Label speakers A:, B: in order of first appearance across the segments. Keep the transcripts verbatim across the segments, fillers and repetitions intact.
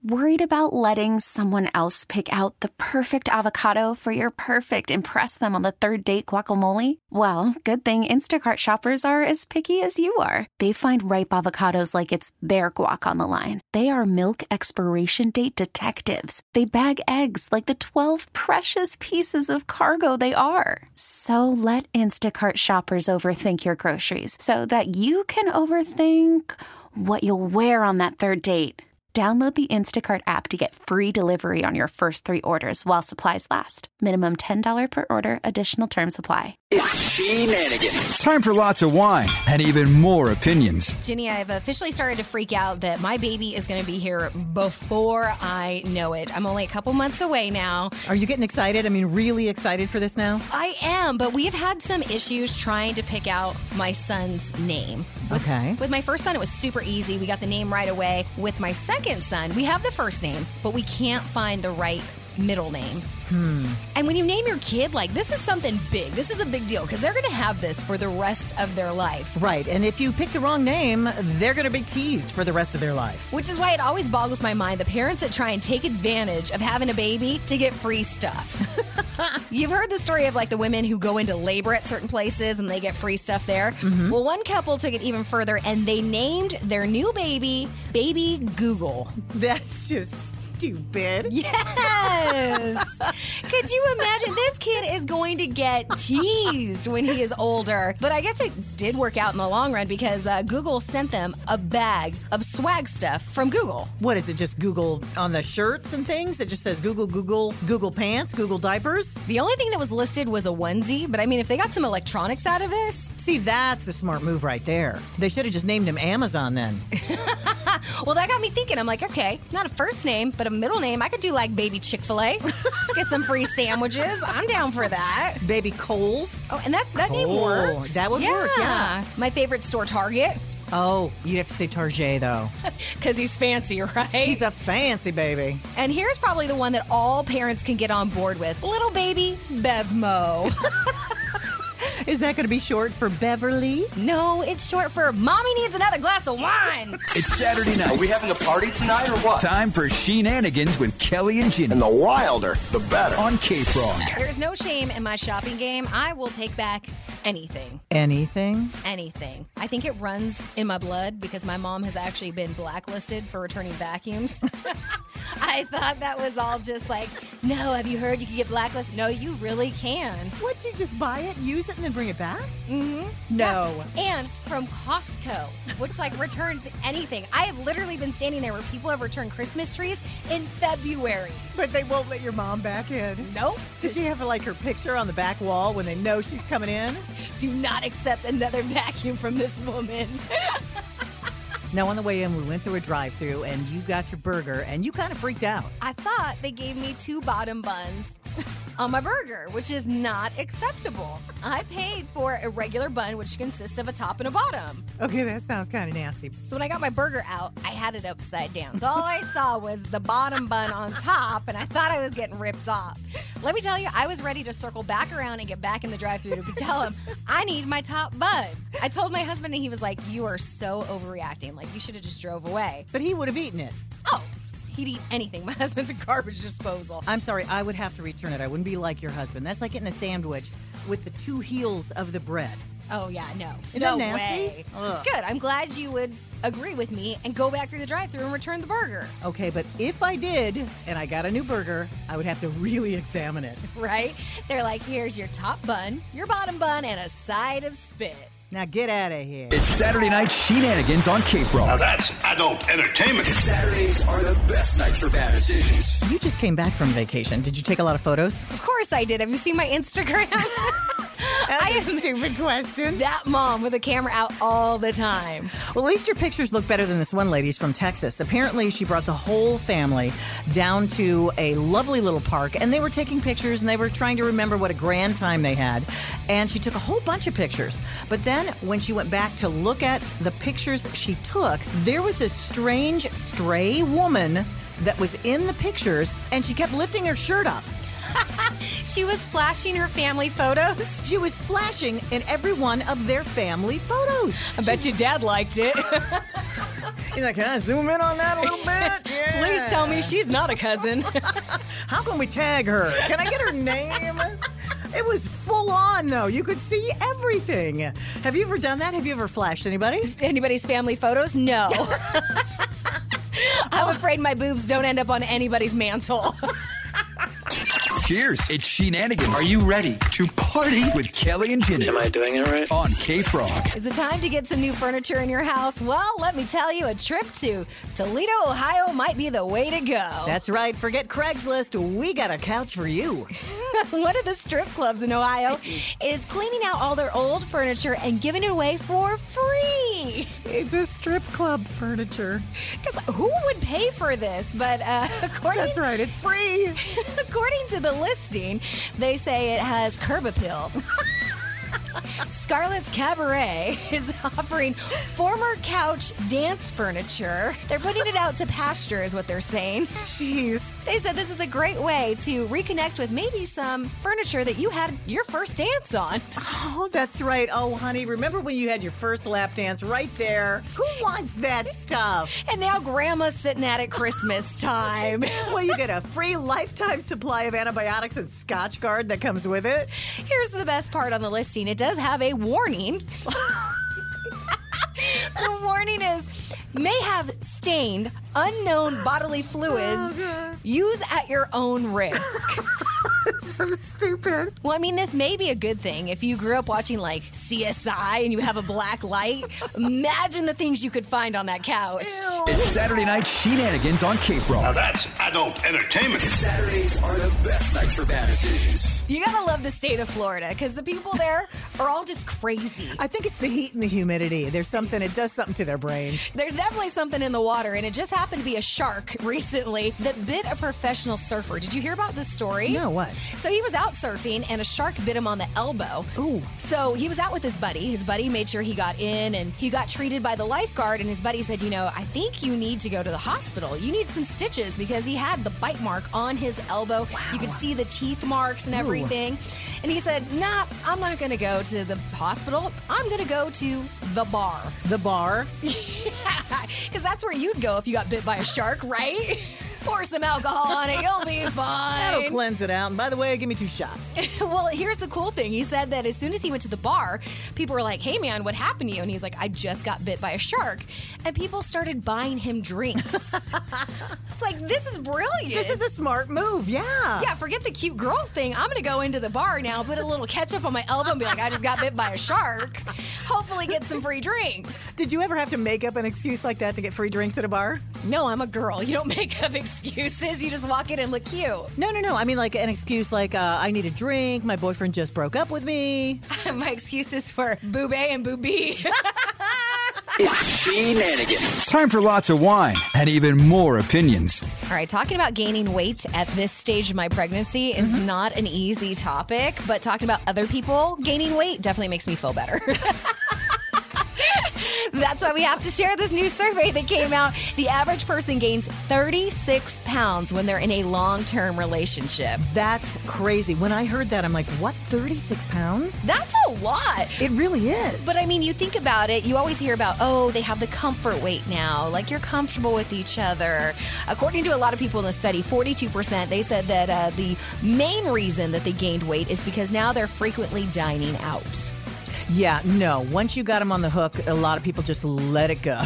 A: Worried about letting someone else pick out the perfect avocado for your perfect impress them on the third date guacamole? Well, good thing Instacart shoppers are as picky as you are. They find ripe avocados like it's their guac on the line. They are milk expiration date detectives. They bag eggs like the twelve precious pieces of cargo they are. So let Instacart shoppers overthink your groceries so that you can overthink what you'll wear on that third date. Download the Instacart app to get free delivery on your first three orders while supplies last. Minimum ten dollars per order. Additional terms apply.
B: It's Sheenanigans. Time for lots of wine and even more opinions.
C: Ginny, I've officially started to freak out that my baby is going to be here before I know it. I'm only a couple months away now.
D: Are you getting excited? I mean, really excited for this now?
C: I am, but we have had some issues trying to pick out my son's name. With,
D: okay.
C: With my first son, it was super easy. We got the name right away. With my second son, we have the first name, but we can't find the right middle name.
D: Hmm.
C: And when you name your kid, like, this is something big. This is a big deal because they're going to have this for the rest of their life.
D: Right. And if you pick the wrong name, they're going to be teased for the rest of their life.
C: Which is why it always boggles my mind the parents that try and take advantage of having a baby to get free stuff. You've heard the story of, like, the women who go into labor at certain places and they get free stuff there.
D: Mm-hmm.
C: Well, one couple took it even further and they named their new baby Baby Google.
D: That's just stupid.
C: Yes. Could you imagine? This kid is going to get teased when he is older. But I guess it did work out in the long run because uh, Google sent them a bag of swag stuff from Google.
D: What is it? Just Google on the shirts and things? It just says Google, Google, Google pants, Google diapers?
C: The only thing that was listed was a onesie. But I mean, if they got some electronics out of this.
D: See, that's the smart move right there. They should have just named him Amazon then.
C: Well, that got me thinking. I'm like, okay, not a first name, but a middle name. I could do like Baby Chick-fil-A. Get some free sandwiches. I'm down for that.
D: Baby Coles.
C: Oh, and that, that name
D: Cole.
C: works.
D: That would
C: yeah.
D: work, yeah.
C: My favorite store, Target.
D: Oh, you'd have to say Target, though.
C: Because he's fancy, right?
D: He's a fancy baby.
C: And here's probably the one that all parents can get on board with. Little baby Bevmo.
D: Is that going to be short for Beverly?
C: No, it's short for Mommy needs another glass of wine.
B: It's Saturday night.
E: Are we having a party tonight or what?
B: Time for Sheenanigans with Kelly and Ginny.
E: And the wilder, the better.
B: On K-Frog.
C: There's no shame in my shopping game. I will take back anything.
D: Anything?
C: Anything. I think it runs in my blood because my mom has actually been blacklisted for returning vacuums. I thought that was all just like, no, have you heard you can get blacklisted? No, you really can.
D: What, you just buy it, use it, and then bring it back?
C: Mm-hmm.
D: No.
C: Yeah. And from Costco, which like returns anything. I have literally been standing there where people have returned Christmas trees in February.
D: But they won't let your mom back in?
C: Nope.
D: Does she have like her picture on the back wall when they know she's coming in?
C: Do not accept another vacuum from this woman.
D: Now, on the way in, we went through a drive-thru, and you got your burger, and you kind of freaked out.
C: I thought they gave me two bottom buns on my burger, which is not acceptable. I paid for a regular bun, which consists of a top and a bottom.
D: Okay, that sounds kind of nasty.
C: So when I got my burger out, I had it upside down. So all I saw was the bottom bun on top, and I thought I was getting ripped off. Let me tell you, I was ready to circle back around and get back in the drive-thru to tell him, I need my top bun. I told my husband, and he was like, you are so overreacting. Like, you should have just drove away.
D: But he would have eaten it.
C: Oh, he'd eat anything. My husband's a garbage disposal.
D: I'm sorry, I would have to return it. I wouldn't be like your husband. That's like getting a sandwich with the two heels of the bread.
C: Oh, yeah, no.
D: Isn't
C: no
D: that nasty?
C: way.
D: Ugh.
C: Good. I'm glad you would agree with me and go back through the drive-thru and return the burger.
D: Okay, but if I did and I got a new burger, I would have to really examine it.
C: Right? They're like, here's your top bun, your bottom bun, and a side of spit.
D: Now get out of here.
B: It's Saturday night Sheenanigans on K-Frog.
E: Now that's adult entertainment.
B: Saturdays are the best nights for bad decisions.
D: You just came back from vacation. Did you take a lot of photos?
C: Of course I did. Have you seen my Instagram?
D: That's
C: I
D: a
C: am
D: stupid question.
C: that mom with a camera out all the time.
D: Well, at least your pictures look better than this one lady's from Texas. Apparently, she brought the whole family down to a lovely little park, and they were taking pictures, and they were trying to remember what a grand time they had. And she took a whole bunch of pictures. But then when she went back to look at the pictures she took, there was this strange, stray woman that was in the pictures, and she kept lifting her shirt up.
C: She was flashing her family photos.
D: She was flashing in every one of their family photos.
C: I bet your dad liked it.
D: He's like, can I zoom in on that a little bit? Yeah.
C: Please tell me she's not a cousin.
D: How can we tag her? Can I get her name? It was full on, though. You could see everything. Have you ever done that? Have you ever flashed anybody?
C: Anybody's family photos? No. I'm afraid my boobs don't end up on anybody's mantle.
B: Cheers. It's Sheenanigans.
E: Are you ready to party?
B: With Kelly and Ginny.
E: Am I doing it right?
B: On K-Frog.
C: Is it time to get some new furniture in your house? Well, let me tell you, a trip to Toledo, Ohio might be the way to go.
D: That's right. Forget Craigslist. We got a couch for you.
C: One of the strip clubs in Ohio is cleaning out all their old furniture and giving it away for free.
D: It's a strip club furniture.
C: Because who would pay for this? But uh, according
D: That's right. It's free.
C: according to the listing, they say it has curb appeal. Scarlett's Cabaret is offering former couch dance furniture. They're putting it out to pasture is what they're saying.
D: Jeez.
C: They said this is a great way to reconnect with maybe some furniture that you had your first dance on.
D: Oh, that's right. Oh, honey, remember when you had your first lap dance right there? Who wants that stuff?
C: And now grandma's sitting at it Christmas time.
D: Well, you get a free lifetime supply of antibiotics and Scotch Guard that comes with it.
C: Here's the best part on the listing. It does have a warning. The warning is, may have stained, unknown bodily fluids.
D: Oh,
C: Use at your own risk.
D: So stupid.
C: Well, I mean, this may be a good thing. If you grew up watching, like, C S I and you have a black light, imagine the things you could find on that couch.
D: Ew.
B: It's Saturday Night Sheenanigans on K-Frog.
E: Now that's adult entertainment.
B: Saturdays are the best nights for bad decisions.
C: You gotta love the state of Florida, because the people there are all just crazy.
D: I think it's the heat and the humidity. There's something, it does something to their brain.
C: There's definitely something in the water, and it just happened to be a shark recently that bit a professional surfer. Did you hear about this story?
D: No, what?
C: So he was out surfing, and a shark bit him on the elbow.
D: Ooh.
C: So he was out with his buddy. His buddy made sure he got in, and he got treated by the lifeguard, and his buddy said, you know, I think you need to go to the hospital. You need some stitches, because he had the bite mark on his elbow. Wow. You could see the teeth marks and everything. Ooh. And he said, nah, I'm not going to go to the hospital. I'm going to go to the bar.
D: The bar?
C: Because that's where you'd go if you got bit by a shark, right? Pour some alcohol on it, you'll be fine.
D: That'll cleanse it out. And by the way, give me two shots.
C: Well, here's the cool thing. He said that as soon as he went to the bar, people were like, hey, man, what happened to you? And he's like, I just got bit by a shark. And people started buying him drinks. It's like, this is brilliant.
D: This is a smart move, yeah.
C: Yeah, forget the cute girl thing. I'm going to go into the bar now, put a little ketchup on my elbow and be like, I just got bit by a shark. Hopefully get some free drinks.
D: Did you ever have to make up an excuse like that to get free drinks at a bar?
C: No, I'm a girl. You don't make up excuses. You just walk in and look cute.
D: No, no, no. I mean, like an excuse like, uh, I need a drink, my boyfriend just broke up with me.
C: My excuses for boob A and boob B.
B: It's Sheenanigans. Time for lots of wine and even more opinions.
C: All right, talking about gaining weight at this stage of my pregnancy is mm-hmm. not an easy topic, but talking about other people gaining weight definitely makes me feel better. That's why we have to share this new survey that came out. The average person gains thirty-six pounds when they're in a long-term relationship.
D: That's crazy. When I heard that, I'm like, what, thirty-six pounds?
C: That's a lot.
D: It really is.
C: But I mean, you think about it, you always hear about, oh, they have the comfort weight now. Like, you're comfortable with each other. According to a lot of people in the study, forty-two percent, they said that uh, the main reason that they gained weight is because now they're frequently dining out.
D: Yeah, no. Once you got them on the hook, a lot of people just let it go.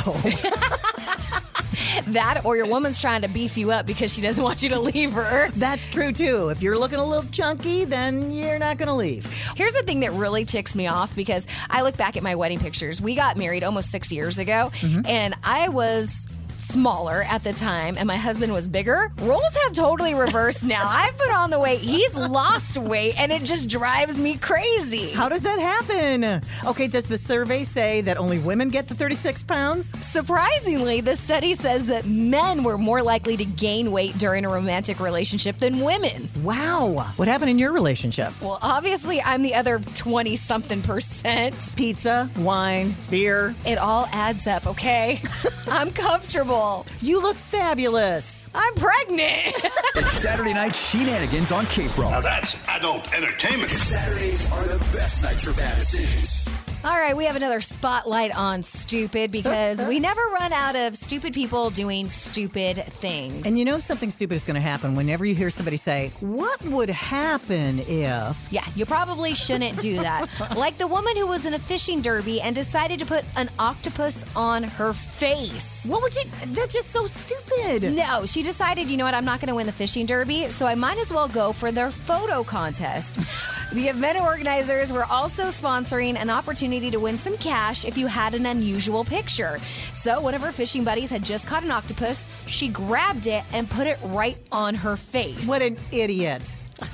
C: That or your woman's trying to beef you up because she doesn't want you to leave her.
D: That's true, too. If you're looking a little chunky, then you're not going to leave.
C: Here's the thing that really ticks me off, because I look back at my wedding pictures. We got married almost six years ago, mm-hmm. and I was smaller at the time and my husband was bigger. Roles have totally reversed now. I've put on the weight, he's lost weight, and it just drives me crazy.
D: How does that happen? Okay, does the survey say that only women get the thirty-six pounds?
C: Surprisingly, the study says that men were more likely to gain weight during a romantic relationship than women.
D: Wow. What happened in your relationship?
C: Well, obviously I'm the other twenty-something percent.
D: Pizza, wine, beer.
C: It all adds up, okay? I'm comfortable.
D: You look fabulous.
C: I'm pregnant.
B: It's Saturday Night Sheenanigans on K-Frog.
E: Now that's adult entertainment.
B: Saturdays are the best nights for bad decisions.
C: All right, we have another spotlight on stupid because we never run out of stupid people doing stupid things.
D: And you know something stupid is going to happen whenever you hear somebody say, what would happen if...
C: Yeah, you probably shouldn't do that. Like the woman who was in a fishing derby and decided to put an octopus on her face.
D: What would you... That's just so stupid.
C: No, she decided, you know what, I'm not going to win the fishing derby, so I might as well go for their photo contest. The event organizers were also sponsoring an opportunity to win some cash if you had an unusual picture. So one of her fishing buddies had just caught an octopus. She grabbed it and put it right on her face.
D: What an idiot.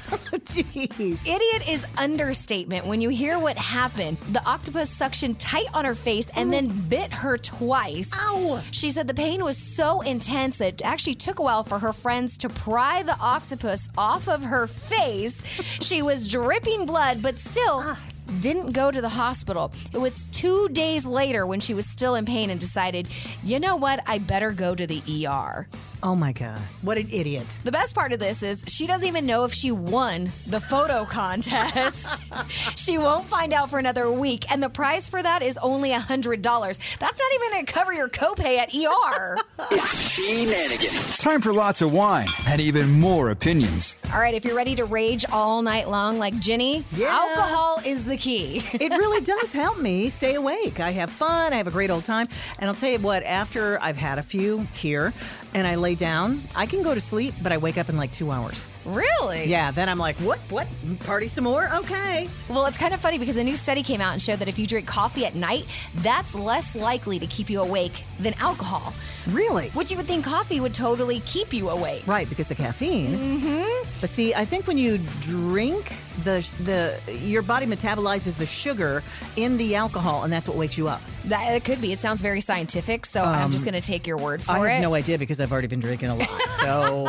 D: Jeez.
C: Idiot is understatement when you hear what happened. The octopus suctioned tight on her face and then bit her twice.
D: Ow!
C: She said the pain was so intense that it actually took a while for her friends to pry the octopus off of her face. She was dripping blood, but still didn't go to the hospital. It was two days later when she was still in pain and decided, you know what, I better go to the E R.
D: Oh, my God. What an idiot.
C: The best part of this is she doesn't even know if she won the photo contest. She won't find out for another week, and the prize for that is only one hundred dollars. That's not even going to cover your copay at E R.
B: It's Shenanigans. Time for lots of wine and even more opinions.
C: All right, if you're ready to rage all night long like Ginny,
D: Yeah.
C: alcohol is the key.
D: It really does help me stay awake. I have fun. I have a great old time. And I'll tell you what, after I've had a few here and I lay down, I can go to sleep, but I wake up in like two hours.
C: Really?
D: Yeah, then I'm like, what? What? Party some more? Okay.
C: Well, it's kind of funny because a new study came out and showed that if you drink coffee at night, that's less likely to keep you awake than alcohol.
D: Really?
C: Which you would think coffee would totally keep you awake.
D: Right, because the caffeine.
C: Mm-hmm.
D: But see, I think when you drink, the the your body metabolizes the sugar in the alcohol, and that's what wakes you up.
C: That it could be. It sounds very scientific, so I'm just going to take your word for
D: I
C: it.
D: have no idea because I've already been drinking a lot. So,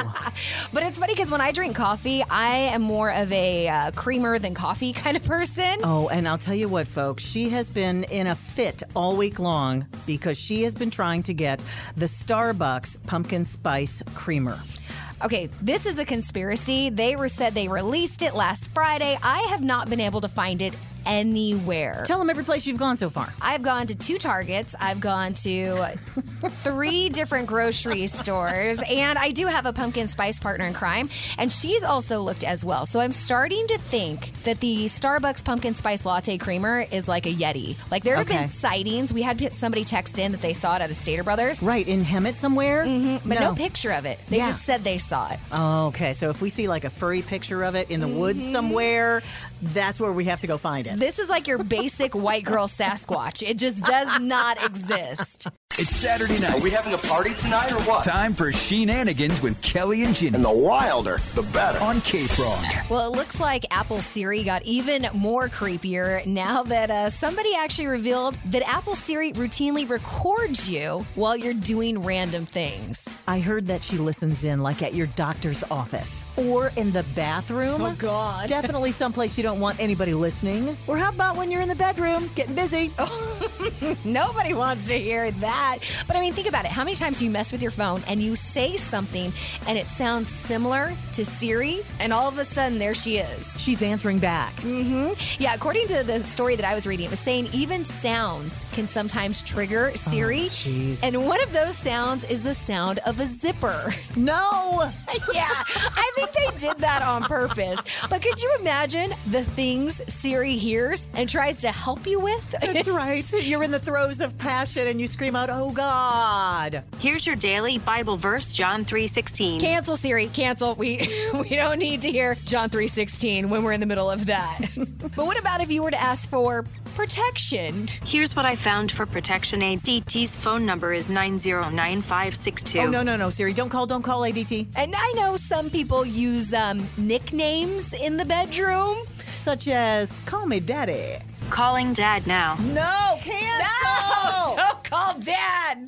C: But it's funny because when I drink coffee, I am more of a uh, creamer than coffee kind of person.
D: oh, and I'll tell you what, folks, she has been in a fit all week long because she has been trying to get the Starbucks pumpkin spice creamer.
C: Okay, this is a conspiracy. They were said they released it last Friday. I have not been able to find it anywhere.
D: Tell them every place you've gone so far.
C: I've gone to two Targets. I've gone to three different grocery stores. And I do have a pumpkin spice partner in crime. And she's also looked as well. So I'm starting to think that the Starbucks pumpkin spice latte creamer is like a Yeti. Like there have
D: Okay.
C: been sightings. We had somebody text in that they saw it at a Stater Brothers.
D: Right, in Hemet somewhere?
C: Mm-hmm, but no. picture of it. They
D: Yeah.
C: just said they saw it.
D: Oh, okay, so if we see like a furry picture of it in the woods somewhere, that's where we have to go find it.
C: This is like your basic white girl Sasquatch. It just does not exist.
B: It's Saturday night.
E: Are we having a party tonight or what?
B: Time for Shenanigans with Kelly and Ginny
E: And the wilder, the better.
B: on K-Frog.
C: Well, it looks like Apple Siri got even more creepier now that uh, somebody actually revealed that Apple Siri routinely records you while you're doing random things.
D: I heard that she listens in like at your doctor's office or in the bathroom.
C: Oh, God.
D: Definitely someplace you don't want anybody listening. Or how about when you're in the bedroom getting busy?
C: Nobody wants to hear that. But I mean, think about it. How many times do you mess with your phone and you say something and it sounds similar to Siri, and all of a sudden there she is?
D: She's answering back.
C: Yeah, according to the story that I was reading, it was saying even sounds can sometimes trigger Siri.
D: Oh, jeez.
C: And one of those sounds is the sound of a zipper.
D: No!
C: Yeah, I think they did that on purpose. But could you imagine the things Siri hears and tries to help you with?
D: That's right. You're in the throes of passion and you scream out, oh, God.
F: Here's your daily Bible verse, John three sixteen.
C: Cancel, Siri. Cancel. We we don't need to hear John three sixteen when we're in the middle of that. But what about if you were to ask for protection?
F: Here's what I found for protection. A D T's phone number is nine zero nine five six two.
D: Oh, no, no, no, Siri. Don't call, don't call A D T.
C: And I know some people use um, nicknames in the bedroom.
D: Such as, call me daddy.
F: Calling Dad now.
D: No, cancel!
C: No, don't call Dad.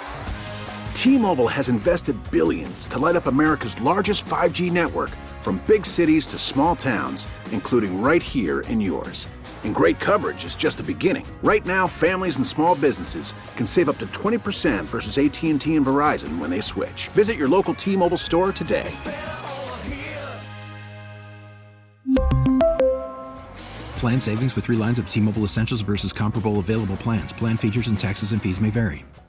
G: T-Mobile has invested billions to light up America's largest five G network, from big cities to small towns, including right here in yours. And great coverage is just the beginning. Right now, families and small businesses can save up to twenty percent versus A T and T and Verizon when they switch. Visit your local T-Mobile store today.
H: Plan savings with three lines of T-Mobile Essentials versus comparable available plans. Plan features and taxes and fees may vary.